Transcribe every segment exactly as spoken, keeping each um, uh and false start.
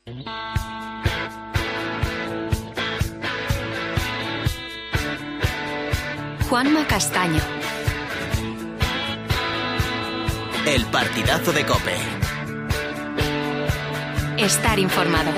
Juanma Castaño. El partidazo de COPE. Estar informado.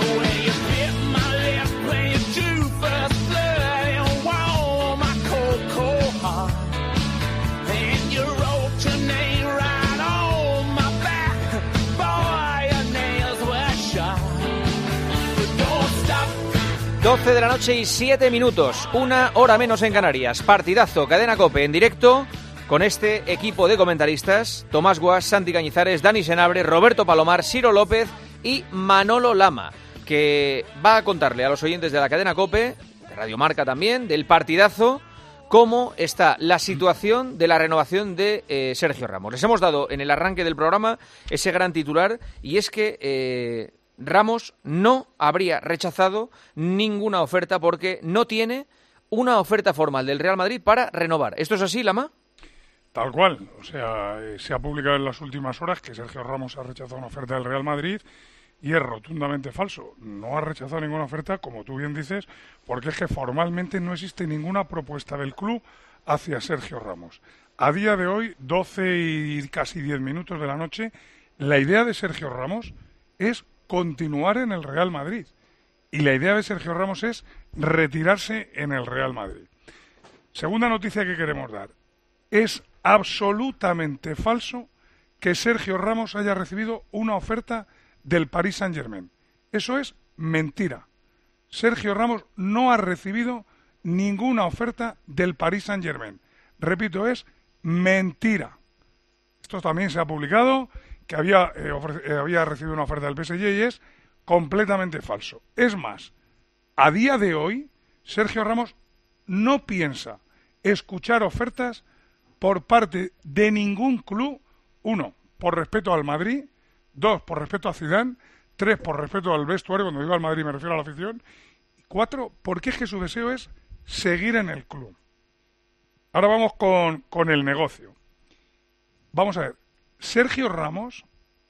doce de la noche y siete minutos, una hora menos en Canarias. Partidazo, Cadena COPE en directo con este equipo de comentaristas: Tomás Guas, Santi Cañizares, Dani Senabre, Roberto Palomar, Ciro López y Manolo Lama, que va a contarle a los oyentes de la Cadena COPE, de Radio Marca también, del partidazo, cómo está la situación de la renovación de eh, Sergio Ramos. Les hemos dado en el arranque del programa ese gran titular, y es que Eh, Ramos no habría rechazado ninguna oferta porque no tiene una oferta formal del Real Madrid para renovar. ¿Esto es así, Lama? Tal cual. O sea, eh, se ha publicado en las últimas horas que Sergio Ramos ha rechazado una oferta del Real Madrid y es rotundamente falso. No ha rechazado ninguna oferta, como tú bien dices, porque es que formalmente no existe ninguna propuesta del club hacia Sergio Ramos. A día de hoy, doce y casi diez minutos de la noche, la idea de Sergio Ramos es continuar en el Real Madrid. Y la idea de Sergio Ramos es retirarse en el Real Madrid. Segunda noticia que queremos dar. Es absolutamente falso que Sergio Ramos haya recibido una oferta del Paris Saint-Germain. Eso es mentira. Sergio Ramos no ha recibido ninguna oferta del Paris Saint-Germain. Repito, es mentira. Esto también se ha publicado, que había, eh, ofre- eh, había recibido una oferta del P S G, y es completamente falso. Es más, a día de hoy, Sergio Ramos no piensa escuchar ofertas por parte de ningún club. Uno, por respeto al Madrid; dos, por respeto a Zidane; tres, por respeto al vestuario. Cuando digo al Madrid me refiero a la afición; y cuatro, porque es que su deseo es seguir en el club. Ahora vamos con, con el negocio. Vamos a ver. Sergio Ramos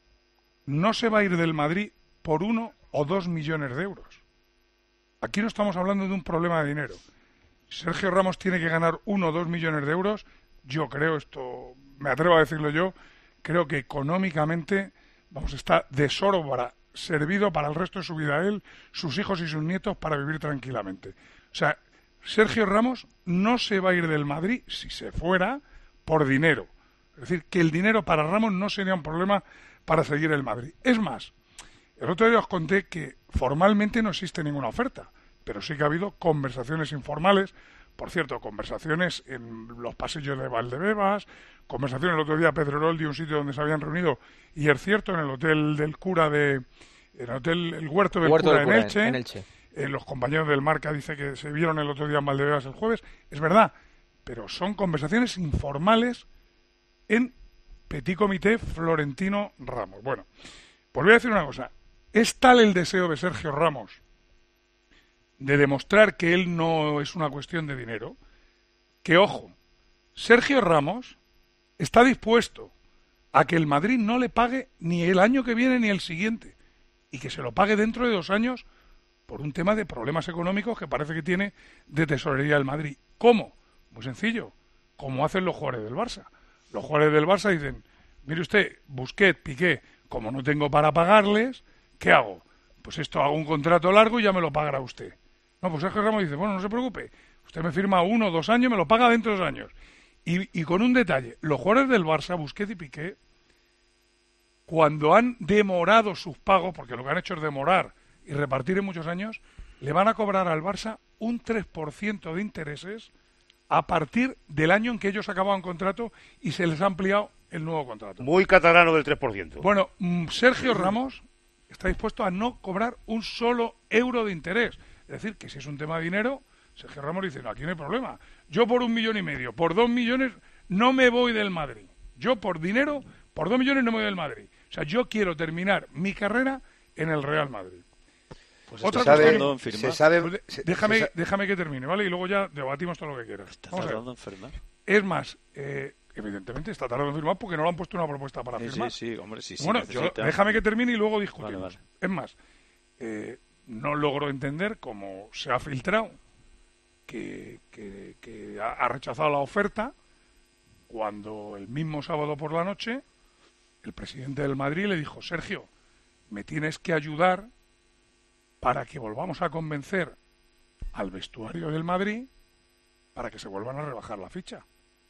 no se va a ir del Madrid por uno o dos millones de euros. Aquí no estamos hablando de un problema de dinero. Sergio Ramos tiene que ganar uno o dos millones de euros. Yo creo, esto me atrevo a decirlo yo, creo que económicamente, vamos, está de sobra servido para el resto de su vida él, sus hijos y sus nietos, para vivir tranquilamente. O sea, Sergio Ramos no se va a ir del Madrid, si se fuera, por dinero. Es decir, que el dinero para Ramos no sería un problema para seguir el Madrid. Es más, el otro día os conté que formalmente no existe ninguna oferta, pero sí que ha habido conversaciones informales. Por cierto, conversaciones en los pasillos de Valdebebas, conversaciones el otro día Pedrerol de un sitio donde se habían reunido, y es cierto, en el hotel del cura de... en el hotel El Huerto del Huerto Cura, del Cura en Elche. En Elche. Eh, los compañeros del Marca dicen que se vieron el otro día en Valdebebas el jueves. Es verdad, pero son conversaciones informales en Petit Comité Florentino Ramos. Bueno, pues voy a decir una cosa. Es tal el deseo de Sergio Ramos de demostrar que él no es una cuestión de dinero, que, ojo, Sergio Ramos está dispuesto a que el Madrid no le pague ni el año que viene ni el siguiente, y que se lo pague dentro de dos años por un tema de problemas económicos que parece que tiene de tesorería del Madrid. ¿Cómo? Muy sencillo, como hacen los jugadores del Barça. Los jugadores del Barça dicen: mire usted, Busquets, Piqué, como no tengo para pagarles, ¿qué hago? Pues esto, hago un contrato largo y ya me lo pagará usted. No, pues Sergio Ramos dice: bueno, no se preocupe, usted me firma uno o dos años, me lo paga dentro de dos años. Y, y con un detalle, los jugadores del Barça, Busquets y Piqué, cuando han demorado sus pagos, porque lo que han hecho es demorar y repartir en muchos años, le van a cobrar al Barça un tres por ciento de intereses a partir del año en que ellos acababan contrato y se les ha ampliado el nuevo contrato. Muy catalano del tres por ciento. Bueno, Sergio Ramos está dispuesto a no cobrar un solo euro de interés. Es decir, que si es un tema de dinero, Sergio Ramos dice: no, aquí no hay problema. Yo por un millón y medio, por dos millones, no me voy del Madrid. Yo por dinero, por dos millones no me voy del Madrid. O sea, yo quiero terminar mi carrera en el Real Madrid. Pues Otra se sabe, cuestión, se firmar. sabe, Pues de, se, déjame, se déjame que termine, ¿vale? Y luego ya debatimos todo lo que quieras. ¿Está Vamos a ver. tardando en firmar? Es más, eh, evidentemente está tardando en firmar porque no le han puesto una propuesta para Sí, firmar. sí, sí, hombre, sí, sí. Bueno, yo, déjame que termine y luego discutimos. Vale, vale. Es más, eh, no logro entender cómo se ha filtrado que, que, que ha, ha rechazado la oferta cuando el mismo sábado por la noche el presidente del Madrid le dijo: Sergio, me tienes que ayudar para que volvamos a convencer al vestuario del Madrid para que se vuelvan a rebajar la ficha.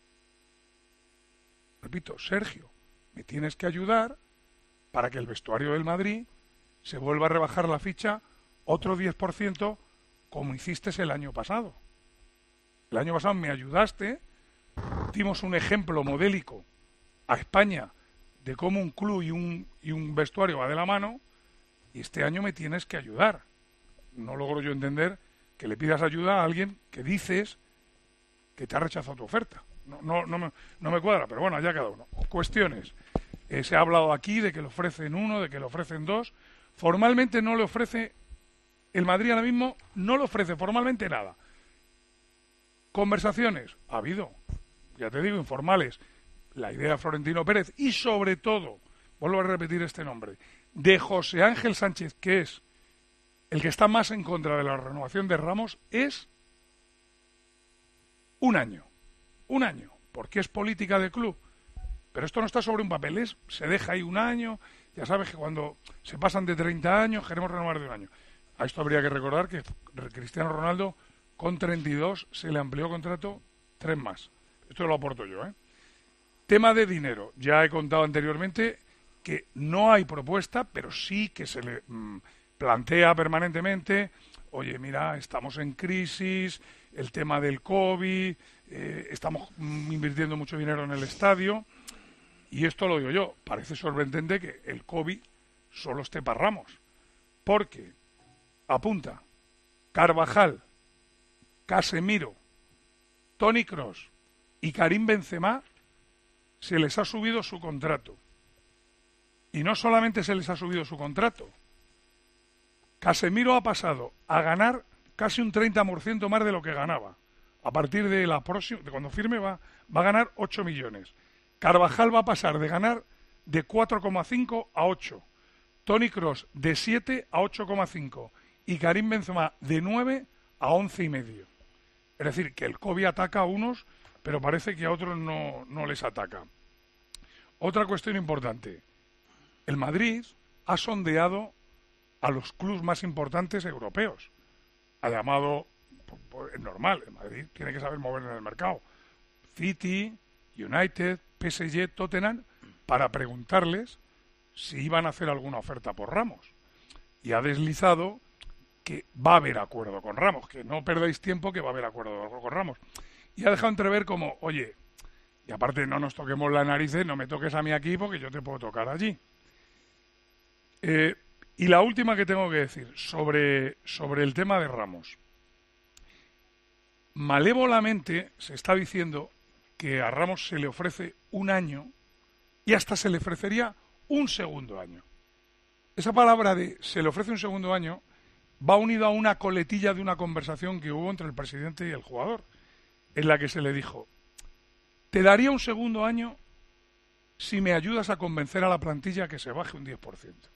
Repito, Sergio, me tienes que ayudar para que el vestuario del Madrid se vuelva a rebajar la ficha otro diez por ciento como hiciste el año pasado. El año pasado me ayudaste, dimos un ejemplo modélico a España de cómo un club y un, y un vestuario va de la mano, y este año me tienes que ayudar. No logro yo entender que le pidas ayuda a alguien que dices que te ha rechazado tu oferta. No, no, no, me, no me cuadra, pero bueno, allá cada uno. Cuestiones. Eh, se ha hablado aquí de que le ofrecen uno, de que le ofrecen dos. Formalmente no le ofrece, el Madrid ahora mismo no le ofrece formalmente nada. Conversaciones, ha habido, ya te digo, informales. La idea de Florentino Pérez y sobre todo, vuelvo a repetir este nombre, de José Ángel Sánchez, que es el que está más en contra de la renovación de Ramos, es un año. Un año, porque es política de club. Pero esto no está sobre un papel, es, se deja ahí un año. Ya sabes que cuando se pasan de treinta años queremos renovar de un año. A esto habría que recordar que Cristiano Ronaldo con treinta y dos se le amplió contrato tres más. Esto lo aporto yo, ¿eh? Tema de dinero. Ya he contado anteriormente que no hay propuesta, pero sí que se le mmm, plantea permanentemente: oye, mira, estamos en crisis, el tema del COVID, eh, estamos mm, invirtiendo mucho dinero en el estadio. Y esto lo digo yo, parece sorprendente que el COVID solo esté para Ramos, porque apunta Carvajal, Casemiro, Toni Kroos y Karim Benzema, se les ha subido su contrato. Y no solamente se les ha subido su contrato, Casemiro ha pasado a ganar casi un treinta por ciento más de lo que ganaba. A partir de la próxima, de cuando firme va, va a ganar ocho millones. Carvajal va a pasar de ganar de cuatro coma cinco a ocho. Toni Kroos de siete a ocho coma cinco. Y Karim Benzema de nueve a once y medio. Es decir, que el COVID ataca a unos, pero parece que a otros no, no les ataca. Otra cuestión importante. El Madrid ha sondeado a los clubes más importantes europeos. Ha llamado, es normal, el Madrid tiene que saber mover en el mercado, City, United, P S G, Tottenham, para preguntarles si iban a hacer alguna oferta por Ramos. Y ha deslizado que va a haber acuerdo con Ramos, que no perdáis tiempo, que va a haber acuerdo con Ramos. Y ha dejado entrever como, oye, y aparte no nos toquemos la narices, no me toques a mí aquí porque yo te puedo tocar allí. Eh, y la última que tengo que decir sobre, sobre el tema de Ramos. Malévolamente se está diciendo que a Ramos se le ofrece un año y hasta se le ofrecería un segundo año. Esa palabra de se le ofrece un segundo año va unido a una coletilla de una conversación que hubo entre el presidente y el jugador, en la que se le dijo: te daría un segundo año si me ayudas a convencer a la plantilla que se baje un diez por ciento.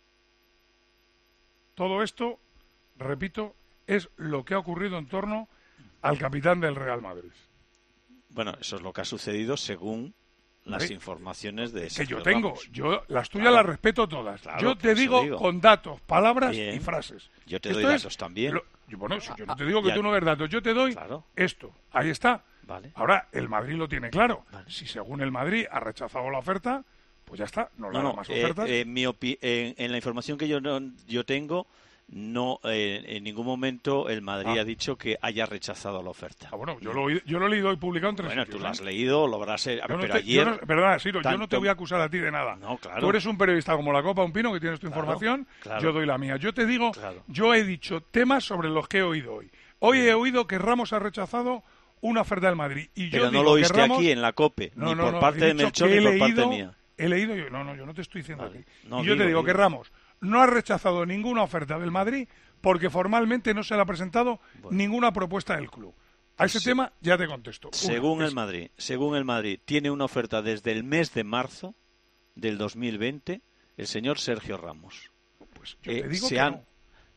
Todo esto, repito, es lo que ha ocurrido en torno al capitán del Real Madrid. Bueno, eso es lo que ha sucedido según las ¿Sí? informaciones de que yo Sergio tengo. Ramos. Yo las tuyas Claro. las respeto todas. Claro, yo te por eso digo, digo. con datos, palabras Bien. y frases. Yo te Esto doy es datos también. lo- yo, bueno, si yo no te digo que ya. tú no ves datos, yo te doy Claro. esto. Ahí está. Vale. Ahora, el Madrid lo tiene claro. Vale. Si según el Madrid ha rechazado la oferta, pues ya está. No le No, dan no, más eh, ofertas. eh, mi opi- en, en la información que yo no, yo tengo, no eh, en ningún momento el Madrid Ah. ha dicho que haya rechazado la oferta. Ah, bueno, yo lo, he oído- yo lo he leído hoy publicado en tres Bueno, sitios, tú lo has ¿eh? leído, lo habrás... eh, Yo no pero te- ayer... yo no- perdona, Siro, yo no te tanto- voy a acusar a ti de nada. No, claro. Tú eres un periodista como la Copa Un Pino, que tienes tu Claro, información, claro. yo doy la mía. Yo te digo, Claro. yo he dicho temas sobre los que he oído hoy. Hoy he oído que Ramos ha rechazado una oferta del Madrid. Y yo Pero no digo lo que oíste Ramos... aquí en la COPE, No, ni no, por no, parte he de dicho Melchor que ni he por parte leído- mía. He leído yo, no, no, yo no te estoy diciendo Vale. aquí. No, y yo digo, te digo digo. que Ramos no ha rechazado ninguna oferta del Madrid porque formalmente no se le ha presentado Bueno. ninguna propuesta del club. A ese Sí. tema ya te contesto. Uno, Según es- el Madrid, según el Madrid, tiene una oferta desde el mes de marzo del dos mil veinte el señor Sergio Ramos. Pues yo Eh, te digo se que han, no.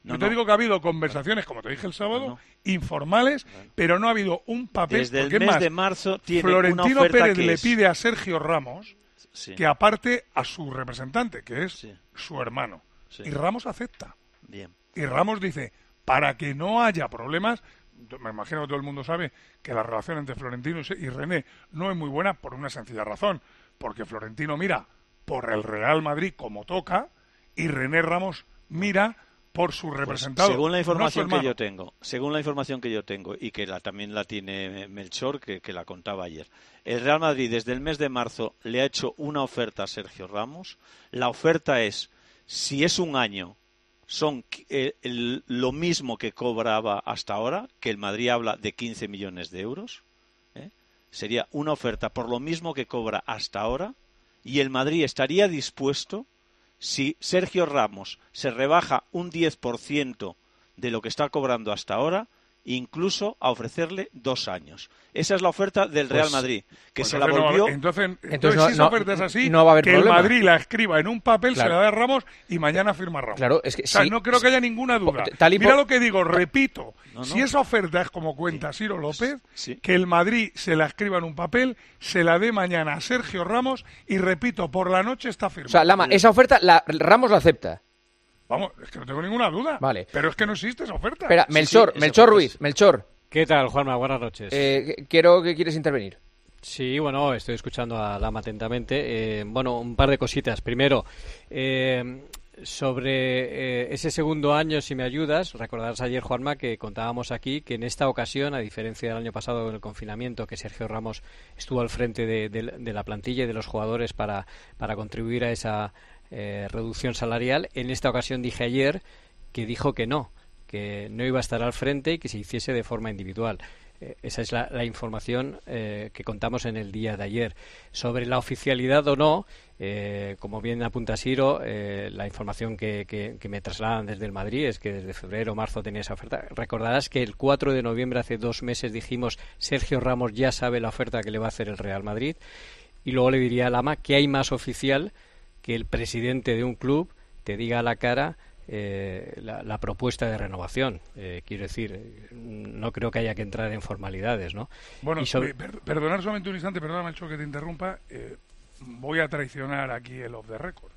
No, Yo te no. digo que ha habido conversaciones, como te dije el sábado, No, no. informales, Bueno. pero no ha habido un papel. Desde el porque es mes más, de marzo tiene Florentino una oferta Pérez que le es- pide a Sergio Ramos Sí, que aparte a su representante, que es Sí. su hermano. sí. Y Ramos acepta. Bien. Y Ramos dice, para que no haya problemas, me imagino que todo el mundo sabe que la relación entre Florentino y René no es muy buena por una sencilla razón, porque Florentino mira por el Real Madrid como toca y René Ramos mira por su Pues, representado. según la no su información que hermano. yo tengo, según la información que yo tengo y que la, también la tiene Melchor, que, que la contaba ayer, el Real Madrid desde el mes de marzo le ha hecho una oferta a Sergio Ramos. La oferta es, si es un año, son eh, el- lo mismo que cobraba hasta ahora, que el Madrid habla de quince millones de euros. ¿eh? Sería una oferta por lo mismo que cobra hasta ahora y el Madrid estaría dispuesto, si Sergio Ramos se rebaja un diez por ciento de lo que está cobrando hasta ahora, incluso a ofrecerle dos años. Esa es la oferta del Real Pues- Madrid, que Pues se la entonces no va a volvió... haber- entonces, entonces, Entonces no- si esa no- oferta es así, no va a haber que problema. el Madrid la escriba en un papel, Claro. se la da a Ramos y mañana firma Ramos. Claro, es que o sea, sí, no creo que haya ninguna duda. po- tal y Mira po- lo que digo, repito, No, no. si esa oferta es como cuenta Ciro López, Sí. que el Madrid se la escriba en un papel, se la dé mañana a Sergio Ramos y repito, por la noche está O firmada. sea, Lama, esa oferta la, Ramos la acepta. Vamos, es que no tengo ninguna duda. Vale. Pero es que no existe esa oferta. Espera, Sí, Melchor, sí, esa Melchor oferta Ruiz, es- Melchor, ¿Qué tal, Juanma? Buenas noches. eh, quiero que quieres intervenir. Sí, bueno, estoy escuchando a Lama atentamente. Eh, bueno, un par de cositas. Primero, eh, sobre eh, ese segundo año, si me ayudas, recordarás ayer, Juanma, que contábamos aquí que en esta ocasión, a diferencia del año pasado en el confinamiento, que Sergio Ramos estuvo al frente de, de- de la plantilla y de los jugadores para, para contribuir a esa eh, reducción salarial, en esta ocasión dije ayer que dijo que no, que no iba a estar al frente y que se hiciese de forma individual. Eh, esa es la, la información eh, que contamos en el día de ayer. Sobre la oficialidad o no, eh, como bien apunta Siro, eh, la información que, que- que me trasladan desde el Madrid es que desde febrero o marzo tenía esa oferta. Recordarás que el cuatro de noviembre, hace dos meses, dijimos Sergio Ramos ya sabe la oferta que le va a hacer el Real Madrid. Y luego le diría a Lama que hay más oficial que el presidente de un club te diga a la cara eh, la, la propuesta de renovación. Eh, quiero decir, eh, no creo que haya que entrar en formalidades, ¿no? Bueno, Y sobre- eh, per- perdonar solamente un instante, perdona, Melchor, que te interrumpa. eh, voy a traicionar aquí el off the record.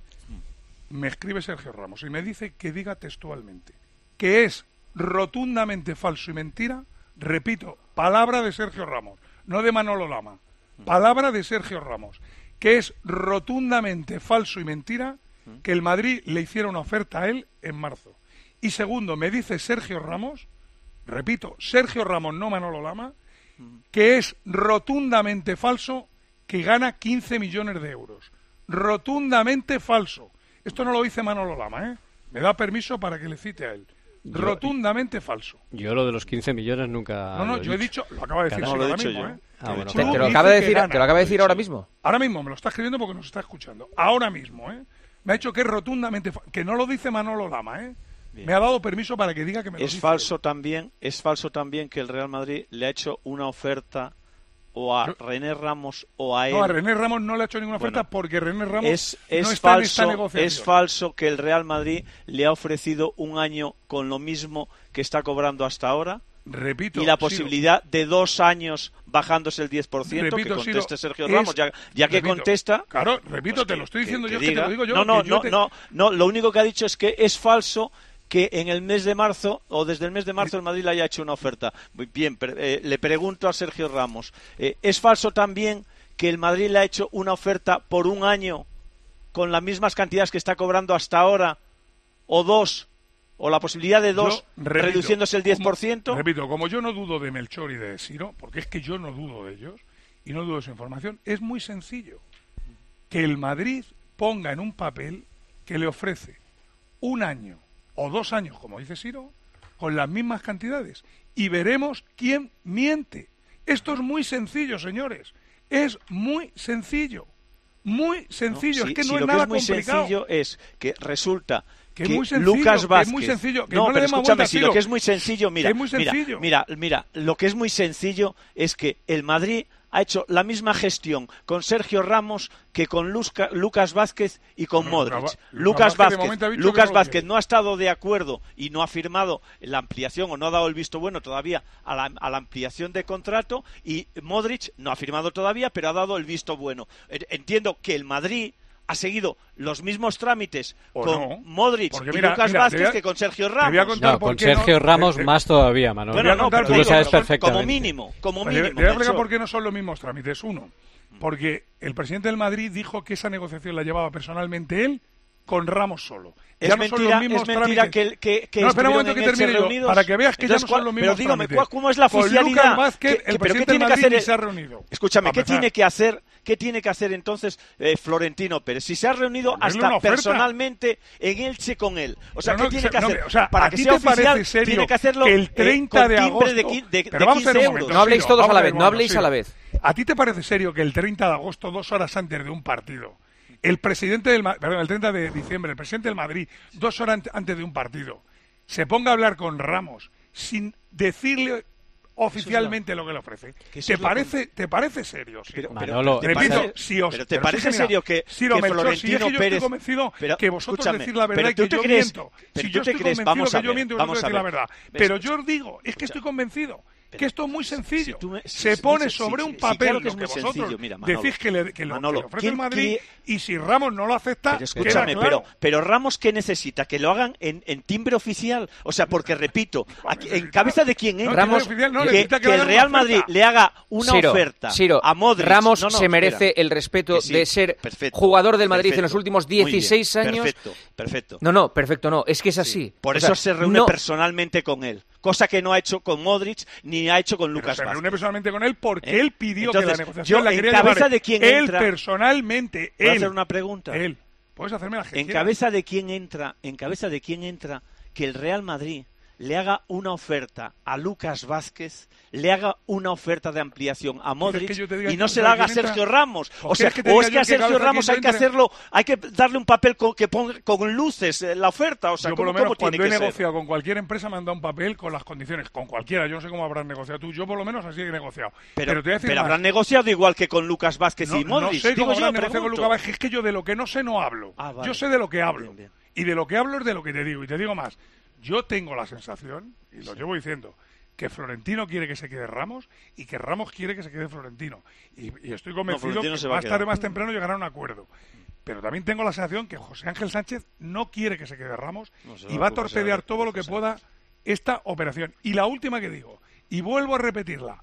Me escribe Sergio Ramos y me dice que diga textualmente que es rotundamente falso y mentira, repito, palabra de Sergio Ramos, no de Manolo Lama, palabra de Sergio Ramos, que es rotundamente falso y mentira que el Madrid le hiciera una oferta a él en marzo. Y segundo, me dice Sergio Ramos, repito, Sergio Ramos, no Manolo Lama, que es rotundamente falso que gana quince millones de euros. Rotundamente falso. Esto no lo dice Manolo Lama, ¿eh? Me da permiso para que le cite a él. Yo- Rotundamente falso. Yo lo de los quince millones nunca No, no, lo yo he dicho, lo acaba de decir No, Siro lo he ahora dicho mismo, yo. ¿eh? Ah, bueno, Te, te claro. lo Dice acaba de que decir, gana. te lo acaba de decir ahora mismo. Ahora mismo me lo está escribiendo porque nos está escuchando. Ahora mismo, ¿eh? Me ha dicho que es rotundamente fa- que no lo dice Manolo Lama, ¿eh? Bien. Me ha dado permiso para que diga que me lo Es dice falso él. también, es falso también que el Real Madrid le ha hecho una oferta o a Yo- René Ramos o a él. No, a René Ramos no le ha hecho ninguna oferta Bueno, porque René Ramos es, es no está en esta falso, negociación. es falso que el Real Madrid le ha ofrecido un año con lo mismo que está cobrando hasta ahora Repito, y la Siro, posibilidad de dos años bajándose el diez por ciento, que Repito, Siro, conteste Sergio es- Ramos, ya, ya que repito, contesta. Claro, repito, pues te que- lo estoy que- diciendo que yo, es que te diga. lo digo yo. No, no, que yo no, te- no, no, lo único que ha dicho es que es falso que en el mes de marzo o desde el mes de marzo el Madrid le haya hecho una oferta. Muy bien, pero, eh, le pregunto a Sergio Ramos, eh, ¿es falso también que el Madrid le ha hecho una oferta por un año con las mismas cantidades que está cobrando hasta ahora o dos o la posibilidad de dos Yo, repito, reduciéndose el diez por ciento? Como, repito, como yo no dudo de Melchor y de Siro, porque es que yo no dudo de ellos y no dudo de su información, es muy sencillo. Que el Madrid ponga en un papel que le ofrece un año o dos años, como dice Siro, con las mismas cantidades. Y veremos quién miente. Esto es muy sencillo, señores. Es muy sencillo. Muy sencillo. No, es que si- no si es lo nada que es muy complicado. sencillo es que resulta Que que, es muy sencillo, Lucas que es Vázquez. muy sencillo, que no, no le pero demos escúchame, vueltas, si Siro. lo que es muy sencillo, mira, Que es muy sencillo. mira, mira, mira, lo que es muy sencillo es que el Madrid ha hecho la misma gestión con Sergio Ramos que con Luzca, Lucas Vázquez y con Bueno, Modric. Lucas Lucas Vázquez, de Vázquez, momento, ha dicho Lucas que no lo Vázquez quiere. no ha estado de acuerdo y no ha firmado la ampliación o no ha dado el visto bueno todavía a la, a la ampliación de contrato, y Modric no ha firmado todavía, pero ha dado el visto bueno. Entiendo que el Madrid ha seguido los mismos trámites O con no, Modric porque y mira, Lucas mira, Vázquez te voy a- que con Sergio te voy a Ramos. contar No, por con qué no- Sergio Ramos te- te- más todavía, Manolo. Bueno, no, pero tú lo digo, sabes como- perfectamente. Como mínimo, como Pues mínimo. le, le voy a explicar Melchor. por qué no son los mismos trámites. Uno, porque el presidente del Madrid dijo que esa negociación la llevaba personalmente él con Ramos solo. Es Ya no son mentira, los mismos es mentira trámites. que, que, que no, espera un estuvieron momento en que Elche termine yo, reunidos. para que veas que Entonces, ya no ¿cuál- son los pero mismos dígame, trámites. ¿cuál- ¿cómo es la Con oficialidad? Lucas Vázquez, ¿Qué- el pero presidente qué tiene del que Madrid hacer ni el- se ha reunido. Escúchame, Para ¿qué empezar. tiene que hacer, qué tiene que hacer entonces eh, Florentino Pérez? Si se ha reunido Ponerle hasta una oferta. personalmente en Elche con él. O sea, Pero ¿qué no, tiene que no, hacer? o sea, Para ¿a que ti sea te oficial, parece serio tiene que hacerlo que el eh, treinta con de timbre agosto... de, qui- de, Pero de vamos a ver quince un momento, euros. No habléis Siro, todos vamos a la ver, vez, no bueno, habléis Siro. a la vez. ¿A ti te parece serio que el treinta de agosto, dos horas antes de un partido, el presidente del Ma- perdón, el treinta de diciembre, el presidente del Madrid, dos horas ant- antes de un partido, se ponga a hablar con Ramos sin decirle oficialmente lo que le ofrece? que eso ¿Te es lo parece, ¿te parece serio? Siro? Pero- Manolo, ¿te Repito, parece- si os, pero ¿te pero parece es que mira, serio que, Ciro que Melchor, si es Florentino que yo Pérez... estoy convencido pero, que vosotros escúchame, decís la verdad pero y tú que te yo crees, miento? pero Si tú yo te estoy crees, convencido vamos que a yo ver, miento y vamos vosotros a decís la ver. verdad. Ves, Pero escucha, yo os digo, es que estoy convencido que esto es muy sencillo. si tú me- si- Se si- pone sí, sobre sí, un sí, papel claro que lo es que muy vosotros sencillo. Mira, Manolo, decís que le, que lo, Manolo, que le ofrece el ¿quién Madrid, quiere- y si Ramos no lo acepta, Pero escúchame, queda claro. pero, pero Ramos, ¿qué necesita? ¿Que lo hagan en, en timbre oficial? O sea, porque repito, aquí- en cabeza de quién No, entra, Ramos- oficial, no, que, necesita que que le el hagan Real una Madrid oferta. le haga una Ciro, oferta Ciro, a Modric. Ramos No, no, se merece espera. el respeto Que sí, de ser perfecto, jugador del Madrid en perfecto, los últimos muy bien, dieciséis años. Perfecto, perfecto. No, no, perfecto, no. Es que es así. Por O eso sea, se reúne no- personalmente con él, cosa que no ha hecho con Modric ni ha hecho con Pero Lucas se reúne Vázquez. personalmente con él porque ¿Eh? él pidió Entonces, que la negociación yo, la en quería cabeza llevar de quién él entra- personalmente. ¿Puedo Él, hacer una pregunta? él. Puedes hacerme la En cabeza de quién entra, en cabeza de quién entra que el Real Madrid le haga una oferta a Lucas Vázquez, le haga una oferta de ampliación a Modric que yo te diga y no que se la haga a quién entra? Sergio Ramos. ¿O O sea, quieres que te o diga es yo que a en qué Sergio cabeza Ramos quién hay que entre? hacerlo, hay que darle un papel con, que ponga con luces eh, la oferta. O sea, Yo por ¿cómo, lo menos cómo tiene cuando he que ser? negociado con cualquier empresa me han dado un papel con las condiciones, con cualquiera, yo no sé cómo habrás negociado tú, yo por lo menos así he negociado. Pero, Pero te voy a decir pero más. habrán negociado igual que con Lucas Vázquez no, y Modric. no sé Digo cómo yo, habrán negociado con pregunto. Lucas Vázquez, es que yo de lo que no sé no hablo. Ah, vale. Yo sé de lo que hablo. Bien, bien. Y de lo que hablo es de lo que te digo. Y te digo más, yo tengo la sensación, y lo llevo diciendo, que Florentino quiere que se quede Ramos y que Ramos quiere que se quede Florentino. Y, y estoy convencido Florentino que se va a más tarde quedar. o más temprano llegará a un acuerdo. Pero también tengo la sensación que José Ángel Sánchez no quiere que se quede Ramos No se y va va a a torpedear José todo lo que Ángel pueda esta operación. Y la última que digo, y vuelvo a repetirla,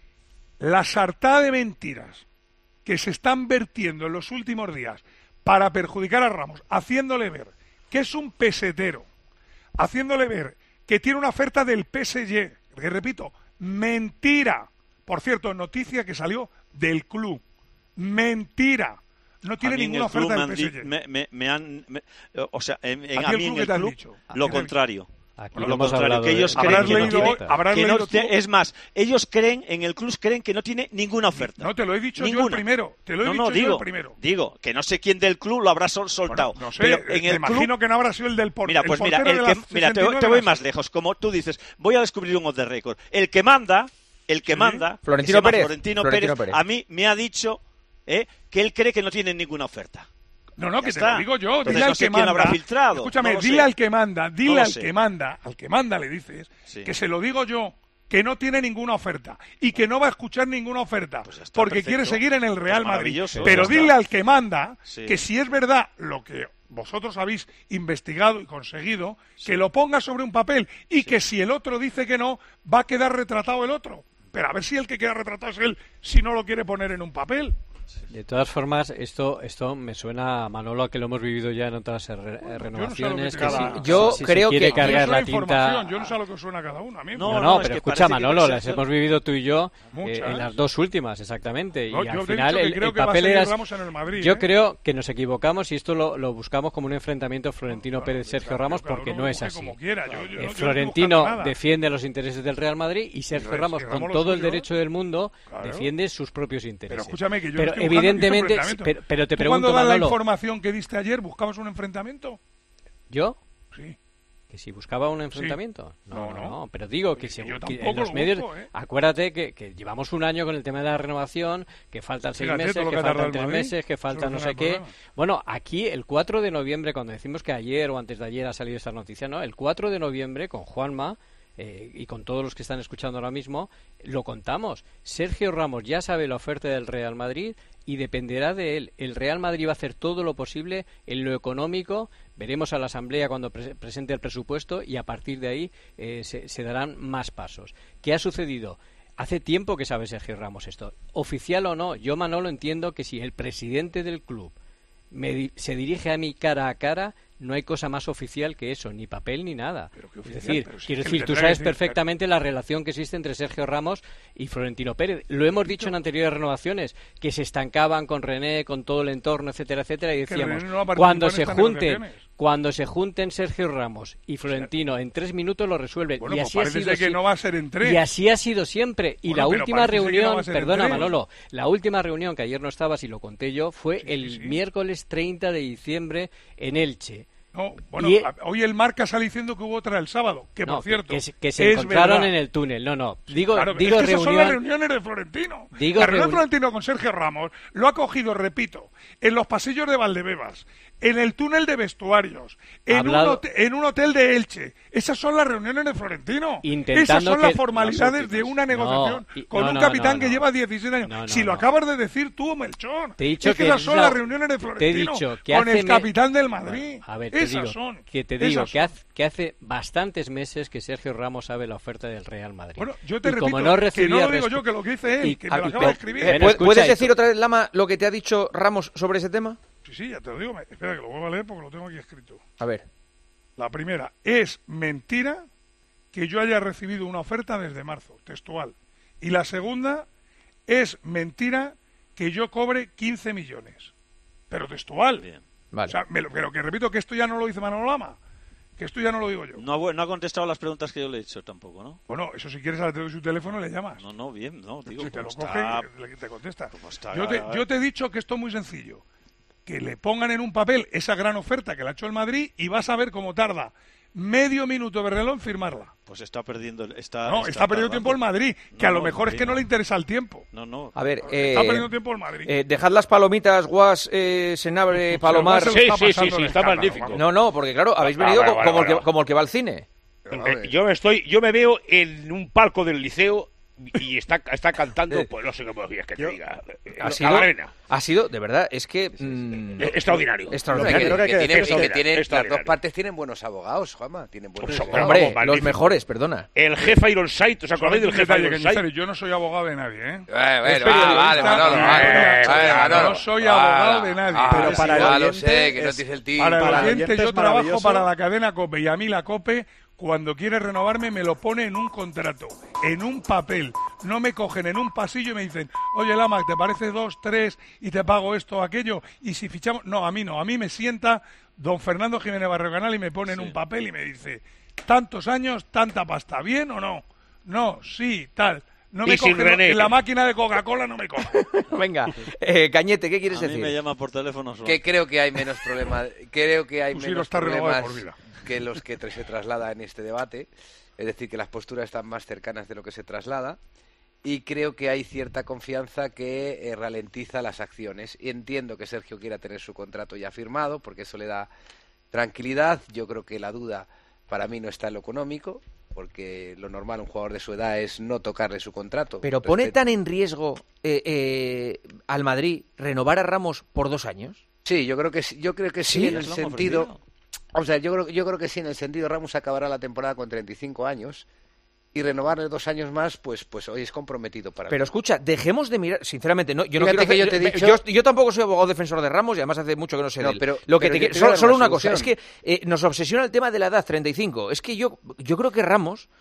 la sartá de mentiras que se están vertiendo en los últimos días para perjudicar a Ramos, haciéndole ver que es un pesetero, haciéndole ver que tiene una oferta del P S G, que repito, mentira. Por cierto, noticia que salió del club. Mentira. No tiene A mí en ninguna el club oferta me del han P S G. di- me, me- me han, me- o sea, en, en- ¿A a ti el mí club en qué el te han club dicho? lo ¿Qué te han contrario. Aquí Lo lo hemos contrario, hablado que ellos de- creen Habrás que no leído tiene, hoy- habrás que no leído tú- te- es más, ellos creen en el club creen que no tiene ninguna oferta. No, te lo he dicho yo el Ninguna. primero. Te lo he no, dicho no, yo digo, el primero. digo que no sé quién del club lo habrá sol- soltado. Bueno, no sé, pero eh, en me el imagino club, que no habrá sido el del por- mira, el pues mira, portero el de que, la mira, te, sesenta y te voy nueve más lejos. Como tú dices, voy a descubrir un off the record. El que manda, el que Sí. manda, Florentino que se llama Pérez. Florentino, Florentino Pérez, Pérez. a mí me ha dicho eh, que él cree que no tiene ninguna oferta. No, no, Ya que te está. lo digo yo. Entonces, Dile al no sé que quién lo manda. habrá filtrado. Escúchame, No lo dile sé. al que manda, dile No lo al sé. que manda, al que manda le dices Sí. que se lo digo yo, que no tiene ninguna oferta y que no va a escuchar ninguna oferta Pues ya está, porque perfecto. quiere seguir en el Real Pues Madrid. maravilloso, Pero ya dile está. al que manda Sí. que si es verdad lo que vosotros habéis investigado y conseguido, que lo ponga sobre un papel y que si el otro dice que no, va a quedar retratado el otro. Pero a ver si el que queda retratado es él, si no lo quiere poner en un papel. De todas formas, esto esto me suena, Manolo, a que lo hemos vivido ya en otras re- yo no sé lo renovaciones. que que te si- cada- Yo si se creo quiere que- cargar Yo la soy información, tinta. yo no sé a lo que suena cada uno. A mí No, No, no, no, es pero que escucha, parece que Manolo, no las se- hemos vivido tú y yo eh, Muchas. en las dos últimas, exactamente. No, y yo al te he final dicho que el, creo el que va a papel seguir era. Ramos en el Madrid, Yo ¿eh? creo que nos equivocamos y esto lo, lo buscamos como un enfrentamiento Florentino Claro, Pérez-Sergio claro, Ramos cada porque uno no es busque así. como quiera, yo- yo no- Eh, yo no estoy Florentino buscando nada. defiende los intereses del Real Madrid y Sergio Re- Ramos, si con Ramos lo todo el suyo, derecho del mundo, claro. defiende sus propios intereses. Pero escúchame que yo Pero no estoy buscando evidentemente, ningún enfrentamiento. pero, pero te ¿Tú pregunto, cuando das la Manolo, información que diste ayer, buscabas un enfrentamiento? ¿yo? Sí. que si buscaba un enfrentamiento. Sí. No, No, no, no. no, pero digo que, Oye, se, que yo que tampoco en los lo medios, busco, ¿eh? acuérdate que, que llevamos un año con el tema de la renovación, que faltan seis Fíjate meses, todo lo que que ha tardado faltan el tres Madrid, meses, que faltan no sé solucionar el qué. problema. Bueno, aquí el cuatro de noviembre, cuando decimos que ayer o antes de ayer ha salido esta noticia, ¿no? El cuatro de noviembre con Juanma eh, y con todos los que están escuchando ahora mismo, lo contamos. Sergio Ramos ya sabe la oferta del Real Madrid y dependerá de él. El Real Madrid va a hacer todo lo posible en lo económico. Veremos a la Asamblea cuando pre presente el presupuesto y a partir de ahí eh, se, se darán más pasos. ¿Qué ha sucedido? Hace tiempo que sabe Sergio Ramos esto. Oficial o no, yo, Manolo, entiendo que si el presidente del club me di se dirige a mí cara a cara, no hay cosa más oficial que eso, ni papel ni nada. Pero qué es oficial, decir, pero si quiero es que decir, le tú tendrá sabes que decir- perfectamente la relación que existe entre Sergio Ramos y Florentino Pérez. Lo hemos dicho en anteriores renovaciones, que se estancaban con René, con todo el entorno, etcétera, etcétera, y Que decíamos, René no ha participado cuando en se estas junten, negociaciones. cuando se junten Sergio Ramos y Florentino, en tres minutos lo resuelven. Bueno, y pues así ha parece sido ser que si- no va a ser en tres. Y así ha sido siempre. Y Bueno, la pero última parece ser que no reunión, va a ser en perdona tres. Manolo, la última reunión que ayer no estabas y lo conté yo, fue Sí, el sí, sí. miércoles treinta de diciembre en Elche. No, bueno, Y- a- hoy el Marca sale diciendo que hubo otra el sábado, que No, por cierto, que, se- que se es encontraron verdad. en el túnel. No, no. Digo, Claro, digo es que esas son las reunión. reuniones de Florentino. Digo la reunión de reuni- Florentino con Sergio Ramos lo ha cogido, repito, en los pasillos de Valdebebas, en el túnel de vestuarios, en, Hablado- un, hotel, en un hotel de Elche. Esas son las reuniones de Florentino. Intentando Esas son que- las formalidades las de últimas. una negociación No, y- con no, un no, capitán no, que no. lleva diecisiete años. No, no, si lo no. acabas de decir tú, Melchor. Te he dicho es que, que esas es son la- las reuniones de te he Florentino dicho que con hace el me- capitán del Madrid. A ver, te esas digo, son. que te digo esas que son. hace, que hace bastantes meses que Sergio Ramos sabe la oferta del Real Madrid. Bueno, yo te Y repito, como no que no recibía lo digo respu- yo, que lo que dice él, y- que me ah, lo y acaba co- de escribir. Eh, Bueno, ¿puedes- escucha, ¿Puedes y decir co- otra vez, Lama, lo que te ha dicho Ramos sobre ese tema? Sí, sí, ya te lo digo. me- Espera, que lo vuelvo a leer porque lo tengo aquí escrito. A ver. La primera, es mentira que yo haya recibido una oferta desde marzo, textual. Y la segunda, es mentira que yo cobre quince millones. Pero textual. Bien. Vale. O sea, me lo- pero que repito que esto ya no lo dice Manolo Lama. Que esto ya no lo digo yo. No ha, vu- no ha contestado las preguntas que yo le he hecho tampoco, ¿no? Bueno, eso si quieres, ahora te doy su teléfono y le llamas. No, no, bien, no, digo, Si te lo ¿cómo coge, está? le- te contesta. ¿Cómo está? Yo te, yo te he dicho que esto es muy sencillo. Que le pongan en un papel esa gran oferta que le ha hecho el Madrid y vas a ver cómo tarda medio minuto de reloj en firmarla. Pues está perdiendo... Está, No, está, perdiendo tardando. tiempo el Madrid, que No, a lo no, mejor es sí, que no no. le interesa el tiempo. No, no. A ver, Está eh, perdiendo tiempo el Madrid. eh, dejad las palomitas, Guas, eh, Senabre, Palomar. Se lo Sí, está sí, sí, pasando sí, de está escándalo, magnífico. vamos. No, no, porque claro, habéis Ah, venido vale, co- vale, como, el vale. que, como el que va al cine. Eh, yo estoy, yo me veo en un palco del liceo y está, está cantando, pues no sé cómo quieres que te diga. eh, Ha a sido, la arena. ha sido, de verdad, es que... mm, Eh, Extraordinario. extraordinario. Creo que, que tiene- decir que extraordinario, tiene- las dos extraordinario. partes tienen buenos abogados, Juanma. Tienen buenos Pues, abogados. Hombre, Vamos, los magnífico. mejores, perdona. El jefe Ironside, ¿os acordáis Solamente del un jefe detalle, Ironside? Cañizares, yo no soy abogado de nadie, ¿eh? Eh, bueno, Es va, vale, periodista, Manolo, eh, vale, eh, vale, no Manolo. soy Vale. abogado de nadie. Ah, Pero sí, para el ya lo oyente sé, que no es- dice el tío. Para el Para el oyente oyente yo es trabajo maravilloso. para la cadena COPE y a mí la COPE cuando quiere renovarme me lo pone en un contrato, en un papel. No me cogen en un pasillo y me dicen, oye Lama, ¿te parece dos, tres y te pago esto o aquello? Y si fichamos... No, a mí no. A mí me sienta don Fernando Jiménez Barrio y me pone en un papel y me dice, tantos años, tanta pasta, ¿bien o no? No, sí, tal. No me Y sin cogen René. en la máquina de Coca-Cola, no me cogen. Venga, eh, Cañete, ¿qué quieres A mí decir? me llama por teléfono solo. Que creo que hay menos problemas, creo que hay Tú sí menos lo estás renovado de problemas por vida. que los que tra- se traslada en este debate. Es decir, que las posturas están más cercanas de lo que se traslada. Y creo que hay cierta confianza que eh, ralentiza las acciones. Y entiendo que Sergio quiera tener su contrato ya firmado, porque eso le da tranquilidad. Yo creo que la duda para mí no está en lo económico, porque lo normal a un jugador de su edad es no tocarle su contrato. Pero pone Respeto- tan en riesgo eh, eh, al Madrid renovar a Ramos por dos años. Sí, yo creo que sí, yo creo que sí, Sí, en ya el se lo han sentido... ofrecido. O sea, yo creo, yo creo que sí, en el sentido Ramos acabará la temporada con treinta y cinco años y renovarle dos años más, pues pues hoy es comprometido para Pero mí. escucha, dejemos de mirar, sinceramente, no, yo no Fíjate quiero que yo hacer- te he me- dicho- yo, yo tampoco soy abogado defensor de Ramos y además hace mucho que no sé No, de él. pero- Lo que pero te yo quiero- te voy a solo, dar solo una una cosa, es solución. que eh, nos obsesiona el tema de la edad, treinta y cinco. Es que yo, yo creo que Ramos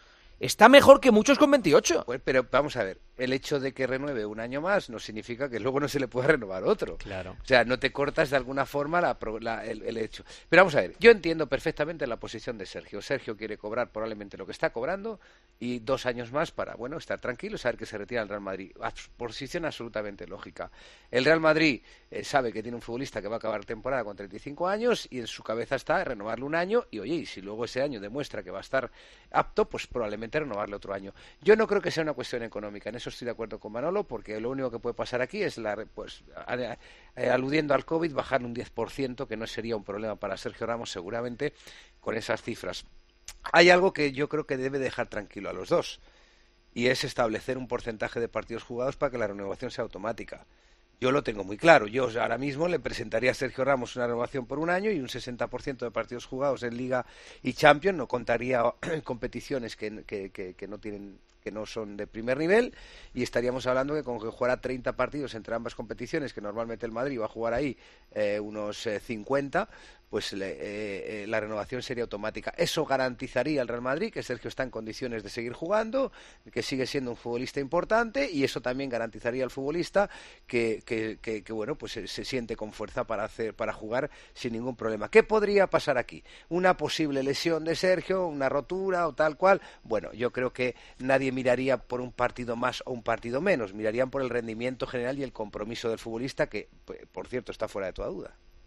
está mejor que muchos con veintiocho. Pues, pero vamos a ver, el hecho de que renueve un año más no significa que luego no se le pueda renovar otro. Claro. O sea, no te cortas de alguna forma la, la, el, el hecho. Pero vamos a ver, yo entiendo perfectamente la posición de Sergio. Sergio quiere cobrar probablemente lo que está cobrando y dos años más para, bueno, estar tranquilo, saber que se retira el Real Madrid. Posición absolutamente lógica. El Real Madrid eh, sabe que tiene un futbolista que va a acabar temporada con treinta y cinco años y en su cabeza está renovarle un año y, oye, y si luego ese año demuestra que va a estar apto, pues probablemente renovarle otro año. Yo no creo que sea una cuestión económica, en eso estoy de acuerdo con Manolo, porque lo único que puede pasar aquí es, la, pues, aludiendo al COVID, bajar un diez por ciento, que no sería un problema para Sergio Ramos seguramente con esas cifras. Hay algo que yo creo que debe dejar tranquilo a los dos, y es establecer un porcentaje de partidos jugados para que la renovación sea automática. Yo lo tengo muy claro. Yo ahora mismo le presentaría a Sergio Ramos una renovación por un año y un sesenta por ciento de partidos jugados en Liga y Champions. No contaría competiciones que, que, que, que no tienen, que no son de primer nivel, y estaríamos hablando que con que jugara treinta partidos entre ambas competiciones, que normalmente el Madrid va a jugar ahí eh, unos eh, cincuenta, pues le, eh, eh, la renovación sería automática. Eso garantizaría al Real Madrid que Sergio está en condiciones de seguir jugando, que sigue siendo un futbolista importante, y eso también garantizaría al futbolista que, que, que, que bueno, pues se, se siente con fuerza para hacer, para jugar sin ningún problema. ¿Qué podría pasar aquí? Una posible lesión de Sergio, una rotura o tal cual. Bueno, yo creo que nadie miraría por un partido más o un partido menos, mirarían por el rendimiento general y el compromiso del futbolista, que, por cierto, está fuera de toda duda.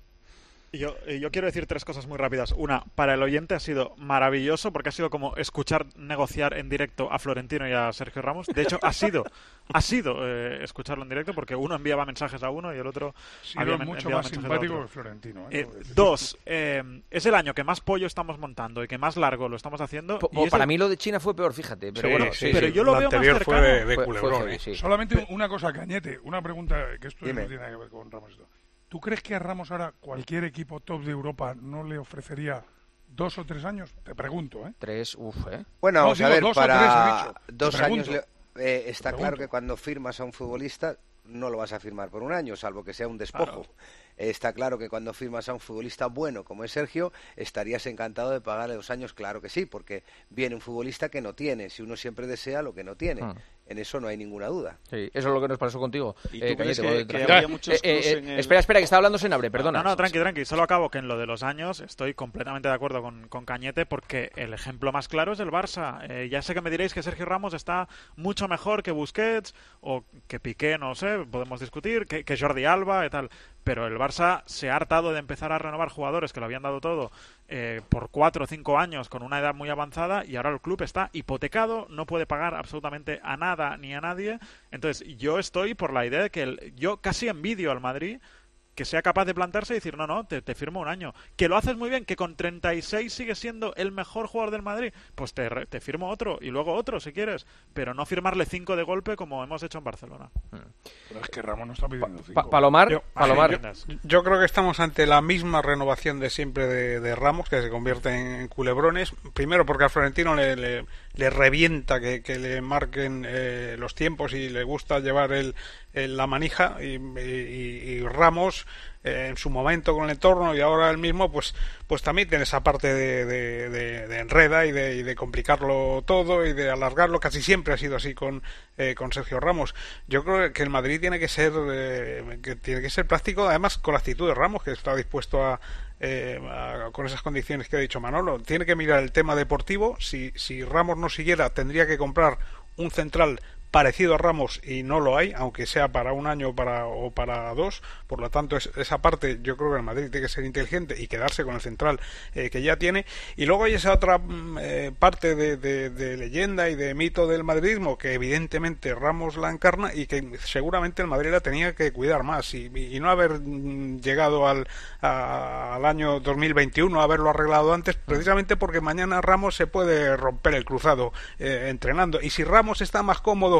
Yo, yo quiero decir tres cosas muy rápidas. Una, para el oyente ha sido maravilloso, porque ha sido como escuchar negociar en directo a Florentino y a Sergio Ramos. De hecho, ha sido ha sido eh, escucharlo en directo, porque uno enviaba mensajes a uno y el otro sí, había mucho más simpático que Florentino. ¿eh? Eh, dos, eh, es el año que más pollo estamos montando y que más largo lo estamos haciendo. Po, y para el... mí lo de China fue peor, fíjate. Pero sí, bueno, sí, sí, pero sí. yo lo la veo anterior más cercano. fue de, de fue, culebrón. fue, sí. Solamente una cosa, Cañete, una pregunta que esto Dime. no tiene nada que ver con Ramos. Esto. ¿Tú crees que a Ramos ahora cualquier equipo top de Europa no le ofrecería dos o tres años? Te pregunto, ¿eh? Tres, uff, ¿eh? Bueno, No, vamos digo a ver, dos o para tres, he dicho. dos Te años pregunto. le- eh, está Te claro pregunto. que cuando firmas a un futbolista no lo vas a firmar por un año, salvo que sea un despojo. Claro. Eh, está claro que cuando firmas a un futbolista bueno como es Sergio, estarías encantado de pagarle dos años, claro que sí, porque viene un futbolista que no tiene, si uno siempre desea lo que no tiene. Hmm. En eso no hay ninguna duda. Sí, eso es lo que nos pasó contigo. ¿Y tú eh, crees Cañete, que, por- que Tra- habría muchos Eh, eh, clubs eh, en el... Espera, espera, que está hablando Senabre, perdona. No, no, tranqui, tranqui. Solo acabo que en lo de los años estoy completamente de acuerdo con, con Cañete, porque el ejemplo más claro es el Barça. Eh, ya sé que me diréis que Sergio Ramos está mucho mejor que Busquets o que Piqué, no sé, podemos discutir, que, que Jordi Alba y tal. Pero el Barça se ha hartado de empezar a renovar jugadores que lo habían dado todo eh, por cuatro o cinco años con una edad muy avanzada, y ahora el club está hipotecado, no puede pagar absolutamente a nada ni a nadie. Entonces yo estoy por la idea de que el, yo casi envidio al Madrid que sea capaz de plantarse y decir, no, no, te, te firmo un año. Que lo haces muy bien, que con treinta y seis sigue siendo el mejor jugador del Madrid, pues te, te firmo otro y luego otro si quieres, pero no firmarle cinco de golpe como hemos hecho en Barcelona. Pero es que Ramos no está pidiendo cinco. Pa- Palomar, Yo- Palomar. Yo, yo creo que estamos ante la misma renovación de siempre de, de Ramos, que se convierte en culebrones. Primero porque a Florentino le, le, le revienta que, que le marquen eh, los tiempos y le gusta llevar el, el- la manija, y, y- y Ramos eh, en su momento con el entorno y ahora él mismo, pues pues también tiene esa parte de, de, de, de enreda y de, y de complicarlo todo y de alargarlo. Casi siempre ha sido así con eh, con Sergio Ramos. Yo creo que el Madrid tiene que ser eh, que tiene que ser práctico, además con la actitud de Ramos, que está dispuesto a, eh, a con esas condiciones que ha dicho Manolo. Tiene que mirar el tema deportivo. Si si Ramos no siguiera, tendría que comprar un central parecido a Ramos, y no lo hay, aunque sea para un año para, o para dos. Por lo tanto, es, esa parte yo creo que el Madrid tiene que ser inteligente y quedarse con el central eh, que ya tiene. Y luego hay esa otra eh, parte de, de, de leyenda y de mito del madridismo, que evidentemente Ramos la encarna y que seguramente el Madrid la tenía que cuidar más, y, y no haber mm, llegado al, a, al año dos mil veintiuno, haberlo arreglado antes, precisamente porque mañana Ramos se puede romper el cruzado eh, entrenando, y si Ramos está más cómodo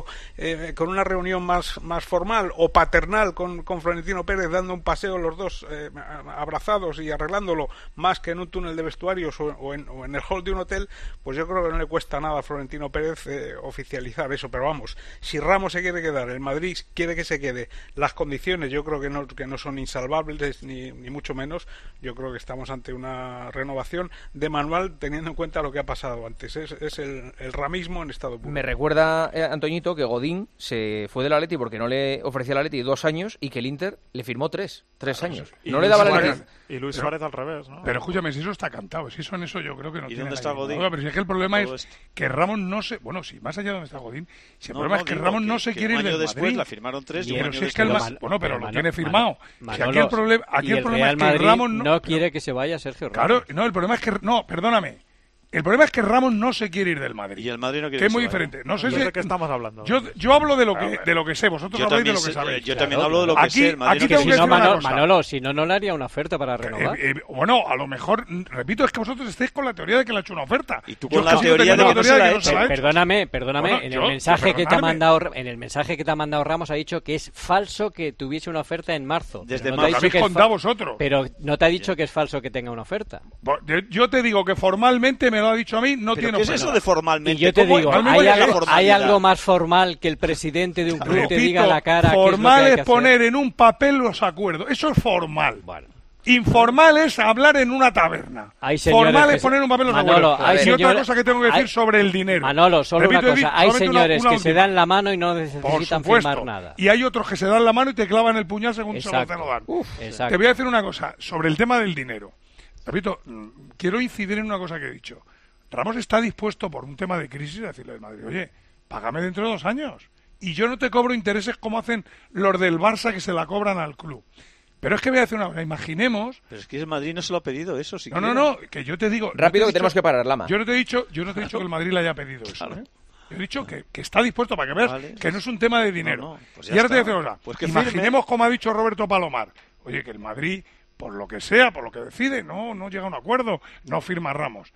eh, con una reunión más, más formal o paternal con, con Florentino Pérez dando un paseo los dos eh, abrazados y arreglándolo más que en un túnel de vestuarios o, o, en, o en el hall de un hotel, pues yo creo que no le cuesta nada a Florentino Pérez eh, oficializar eso. Pero vamos, si Ramos se quiere quedar, el Madrid quiere que se quede, las condiciones yo creo que no, que no son insalvables ni, ni mucho menos. Yo creo que estamos ante una renovación de manual teniendo en cuenta lo que ha pasado antes. Es, es el, el ramismo en estado puro. Me recuerda, eh, Antoñito, que Godín se fue del Atleti porque no le ofrecía al Atleti dos años y que el Inter le firmó tres, tres claro, años. No le daba la licencia. Y Luis Suárez al revés, ¿no? Pero escúchame, si eso está cantado, si eso en eso yo creo que no ¿Y tiene dónde está Godín? No, pero si es que el problema Todo es esto. que Ramos no se... Bueno, sí, más allá de donde está Godín, si el no, problema no, es que digo Ramos que, no se que quiere un ir año del después Madrid. la firmaron tres y, Y un pero año si es que el después... Ma- bueno, pero Mano- lo tiene firmado. Manolo, Si aquí el problema, aquí y el el problema Real es que Madrid Ramos no, no quiere que se vaya Sergio Ramos. Claro, no, el problema es que... No, perdóname. El problema es que Ramos no se quiere ir del Madrid. Y el Madrid no quiere que es que muy se vaya. diferente. No sé Yo si... de qué estamos hablando. Yo, yo hablo de lo que de lo que sé, vosotros Yo habláis de también, lo que sé, sabéis. yo Claro, también hablo de lo que Aquí- sé. El Madrid aquí no Que tengo si que quiere no, decir una Manolo, cosa. Manolo, si no, no le haría una oferta para renovar. Eh, eh, bueno, a lo mejor, repito, es que vosotros estáis con la teoría de que le ha hecho una oferta. Y tú Yo con la es que sí teoría tengo de que no se la ha que hecho. ha hecho. Perdóname, perdóname, Bueno, en yo- el mensaje que te ha perdonadme. mandado en el mensaje que te ha mandado Ramos ha dicho que es falso que tuviese una oferta en marzo. Desde Pero no te marzo. ha dicho Habéis que es contado fa- vosotros. Pero no te ha dicho que es falso que tenga una oferta. Bo- yo- Yo te digo que formalmente me lo ha dicho a mí, no ¿Pero tiene qué es oferta. eso de formalmente? Y yo te ¿Cómo- digo, cómo ¿hay es la algo, ¿hay formalidad? algo más formal que el presidente de un club Repito, te diga a la cara qué es lo que formal hay es que hacer? poner en un papel los acuerdos. Eso es formal. Bueno. Informal es hablar en una taberna. Hay señores Formal que es se- poner en un papel los Manolo, acuerdos. hay y otra señores- cosa que tengo que decir hay- sobre el dinero. Manolo, solo Repito, una he dicho- cosa. Hay solamente una- señores una que se última. dan la mano y no Por necesitan supuesto. firmar nada. Y hay otros que se dan la mano y te clavan el puñal según se Exacto. lo te lo dan. Exacto. Te voy a decir una cosa sobre el tema del dinero. Repito, mm, quiero incidir en una cosa que he dicho. Ramos está dispuesto por un tema de crisis a decirle al Madrid, oye, págame dentro de dos años. Y yo no te cobro intereses como hacen los del Barça que se la cobran al club. Pero es que voy a decir una cosa, imaginemos... Pero es que el Madrid no se lo ha pedido eso. Si No, no, no, que yo te digo... no Rápido te he que tenemos dicho- que parar, Lama. Yo no te he dicho, yo no te he dicho que el Madrid le haya pedido eso, Claro. ¿eh? Yo he dicho que, que está dispuesto, para que veas Vale. que no es un tema de dinero. No, no, pues ya y ahora te voy a está. decir una cosa. Pues que Imaginemos, firme. como ha dicho Roberto Palomar, oye, que el Madrid, por lo que sea, por lo que decide, no, no llega a un acuerdo, no firma Ramos.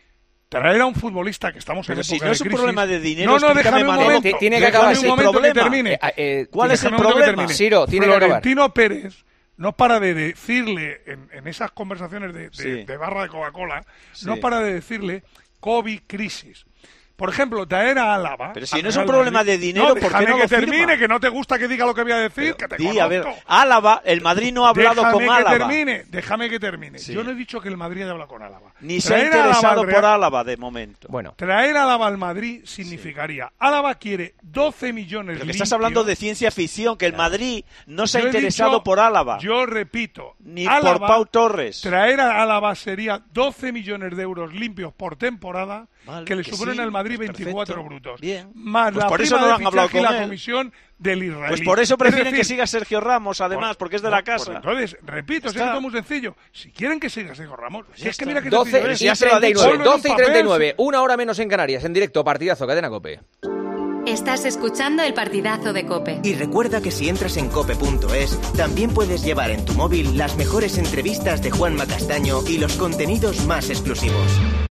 Traer a un futbolista que estamos Pero en si época no de es un crisis- problema de dinero, No, no, explícame, déjame un Manolo. momento. Tiene que déjame acabar, un sí, momento que problema. termine. Eh, eh, ¿Cuál es el Déjame un momento que problema? termine. Ciro, tiene que acabar. Florentino Pérez no para de decirle en, en esas conversaciones de, de- Sí. de barra de Coca-Cola, Sí. no para de decirle COVID crisis. Por ejemplo, traer a Álava. Pero si al no es un Real problema Madrid- de dinero, no, ¿por qué déjame no que lo firma? termine, que no te gusta que diga lo que voy a decir, que te Di, a ver, conozco. Álava, el Madrid no ha hablado déjame con que Álava. termine, déjame que termine. Sí. Yo no he dicho que el Madrid haya hablado con Álava. Ni se ha Traer a Álava interesado al por Real- Álava de momento. Bueno, Traer a Álava al Madrid significaría, Álava quiere doce millones Pero que limpios. estás hablando de ciencia ficción, que el Madrid no se ha Yo he interesado dicho- por Álava. Yo repito, Ni Álava, por Pau Torres. Traer a Álava sería doce millones de euros limpios por temporada, Vale, que le que suponen sí, al Madrid pues veinticuatro perfecto. brutos. Bien. Más Pues la por eso prima no de han hablado fichaje y con la él. comisión del israelí. Pues por eso Es prefieren decir, que siga Sergio Ramos, además, por- porque es de no, la pues casa. entonces, repito, si Está. es muy sencillo. Si quieren que siga Sergio Ramos, si ya es que está. mira que doce sencillo y es. ya se lo ha dicho. treinta y nueve, Ponlo en un doce y papel, treinta y nueve, una hora menos en Canarias, en directo, partidazo, Cadena COPE. Estás escuchando el partidazo de COPE. Y recuerda que si entras en cope punto es, también puedes llevar en tu móvil las mejores entrevistas de Juanma Castaño y los contenidos más exclusivos.